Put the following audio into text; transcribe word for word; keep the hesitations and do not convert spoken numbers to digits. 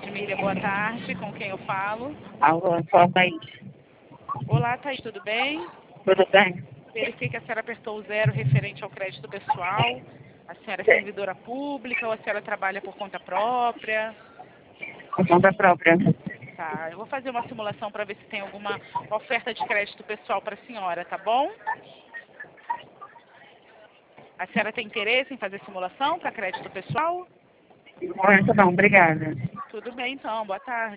Edmília, boa tarde. Com quem eu falo? Alô, só Thaís. Olá, Thaís, tudo bem? Tudo bem? Verifique que a senhora apertou o zero referente ao crédito pessoal. A senhora é servidora pública ou a senhora trabalha por conta própria? Por conta própria. Tá, eu vou fazer uma simulação para ver se tem alguma oferta de crédito pessoal para a senhora, tá bom? A senhora tem interesse em fazer simulação para crédito pessoal? No momento não, obrigada. Tudo bem, então. Boa tarde.